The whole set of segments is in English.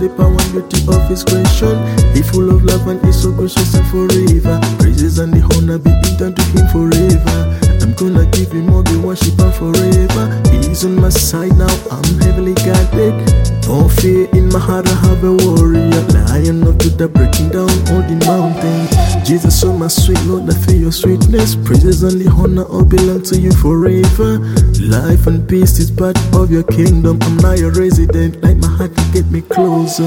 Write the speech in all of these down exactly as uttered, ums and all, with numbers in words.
the power and beauty of His creation. He's full of love and is so gracious and forever. Praises and the honor be eaten to Him forever. I'm gonna give Him all the worship and forever. He's on my side now, I'm heavily guarded. No fear in my heart, I have a warrior. Lion of Judah, breaking down all the mountains. Jesus, so my sweet Lord, I feel your sweetness. Praises and the honor all belong to you forever. Life and peace is part of your kingdom. I'm now your resident, like my heart to get me closer.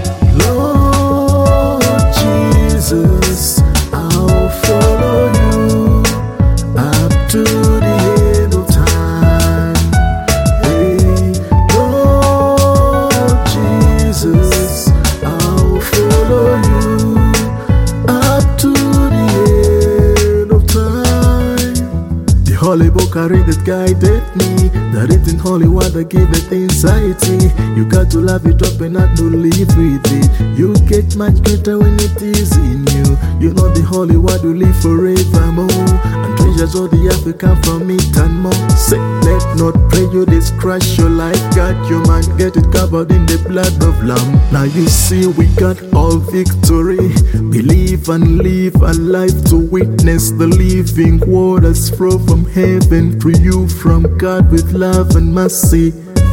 Lord Jesus, I'll follow you up to the end of time. Hey, Lord Jesus, I'll follow you up to the end of time. The holy book I read that guided me, the written holy word that gave it anxiety. You got to love it up and not to live with it. You get much better when it is in you. You know the holy word will live forevermore, and treasures all the earth will come from it and more. Say, let not prejudice crush your life. Got your mind, get it covered in the blood of Lamb. Now you see we got all victory. Believe and live a life to witness the living waters flow from heaven to you from God with love and mercy.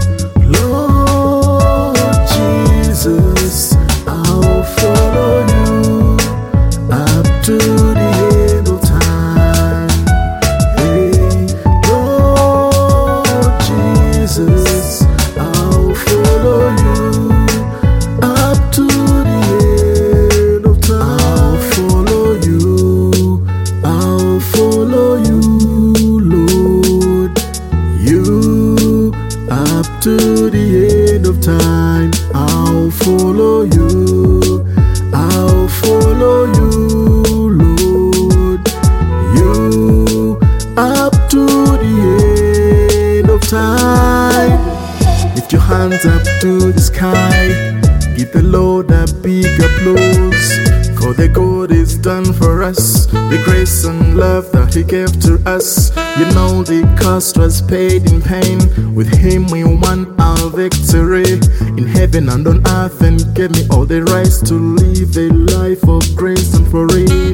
Lord Jesus, I'll follow you up to the end of time. Hey, Lord Jesus, I'll follow you up to the end of time. I'll follow you, I'll follow you, Lord, you up to the end of time. I'll follow you, I'll follow you, Lord, you up to the end of time. Lift your hands up to the sky, give the Lord a big applause, for the good is done for us, the grace and love that He gave to us. You know the cost was paid in pain. With Him we won our victory in heaven and on earth, and gave me all the rights to live a life of grace and forever.